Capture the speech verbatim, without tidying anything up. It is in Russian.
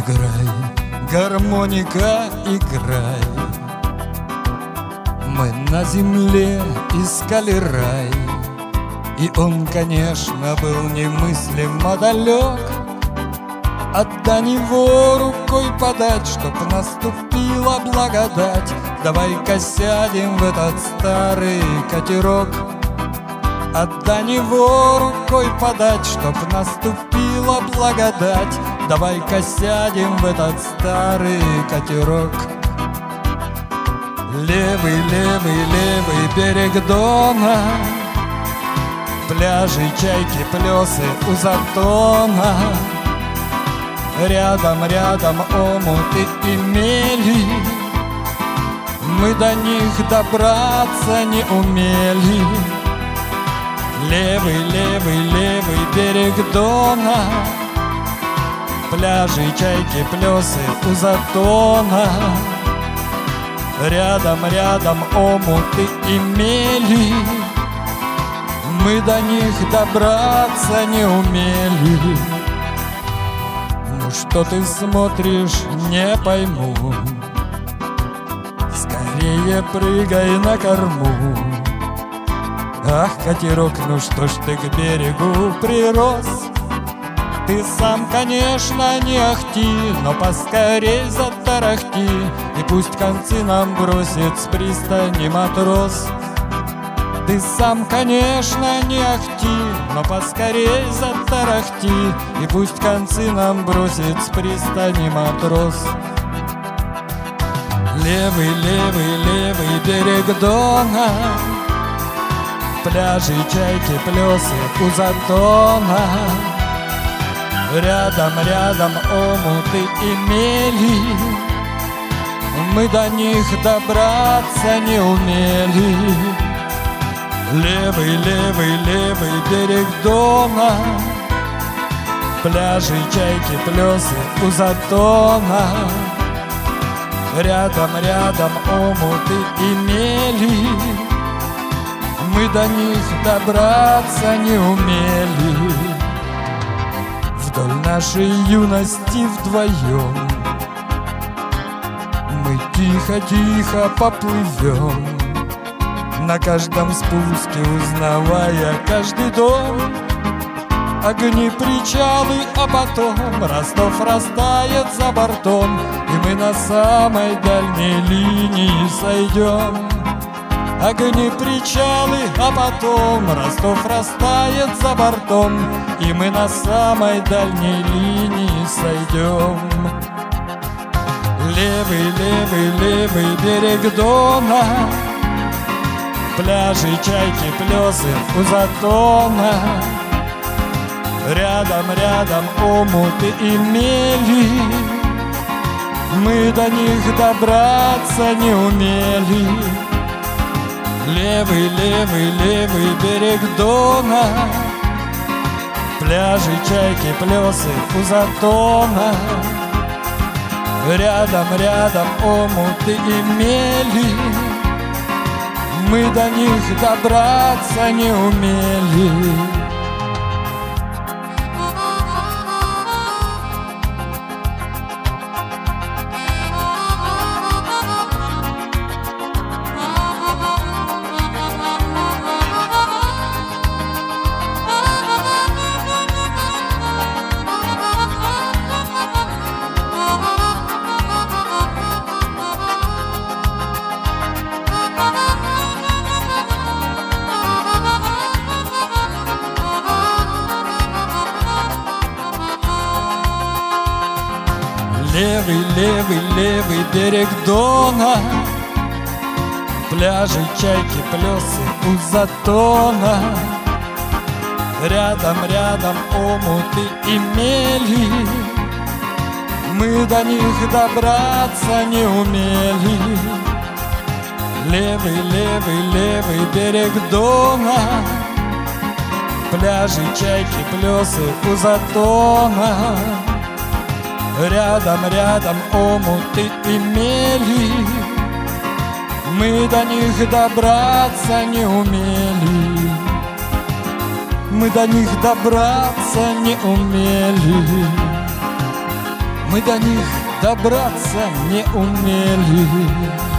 Играй, гармоника, играй. Мы на земле искали рай, и он, конечно, был немыслимо далек. А до него рукой подать, чтоб наступила благодать. Давай-ка сядем в этот старый катерок. А до него рукой подать, чтоб наступила благодать. Давай-ка сядем в этот старый катерок. Левый, левый, левый берег Дона, пляжи, чайки, плесы у затона. Рядом, рядом омуты и мели, мы до них добраться не умели. Левый, левый, левый берег Дона, пляжи, чайки, плесы у затона. Рядом, рядом омуты и мели, мы до них добраться не умели. Ну что ты смотришь, не пойму, скорее прыгай на корму. Ах, катерок, ну что ж ты к берегу прирос? Ты сам, конечно, не ахти, но поскорей затарахти, и пусть концы нам бросит с пристани матрос. Ты сам, конечно, не ахти, но поскорей затарахти, и пусть концы нам бросит с пристани матрос. Левый, левый, левый берег Дона, пляжи, чайки, плесы у затона. Рядом, рядом омуты и мели, мы до них добраться не умели. Левый, левый, левый берег Дона, пляжи, чайки, плесы у затона. Рядом, рядом омуты и мели, мы до них добраться не умели. Вдоль нашей юности вдвоем мы тихо-тихо поплывем, на каждом спуске узнавая каждый дом. Огни, причалы, а потом Ростов растает за бортом, и мы на самой дальней линии сойдем. Огни, причалы, а потом Ростов растает за бортом, и мы на самой дальней линии сойдем. Левый, левый, левый берег Дона, пляжи, чайки, плесы у затона. Рядом, рядом омуты и мели, мы до них добраться не умели. Левый, левый, левый берег Дона, пляжи, чайки, плесы у затона. Рядом, рядом омуты и мели, мы до них добраться не умели. Левый, левый, левый берег Дона, пляжи, чайки, плесы у затона. Рядом, рядом омуты и мели, мы до них добраться не умели. Левый, левый, левый берег Дона, пляжи, чайки, плесы у затона. Рядом, рядом омуты и мели, мы до них добраться не умели. Мы до них добраться не умели. Мы до них добраться не умели.